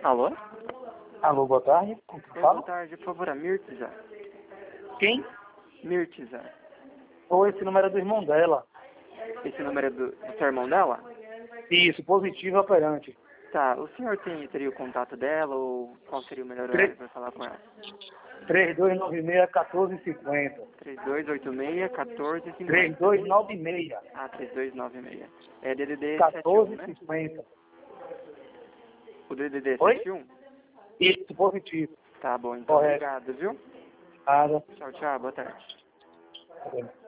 Alô? Alô, boa tarde. Oi, boa tarde, por favor, a Mirtiza. Quem? Mirtiza. Ou esse número é do irmão dela. Esse número é do seu irmão dela? Isso, positivo operante. Tá, o senhor teria o contato dela ou qual seria o melhor horário para falar com ela? 3296-1450. 3286-1450. 3296. Ah, 3296. É DDD 71, né? 1450. O DDD Oi? 71? Isso, positivo. Tá bom, então Correto. obrigado, viu? Nada. Tchau, tchau, boa tarde. Tá bem.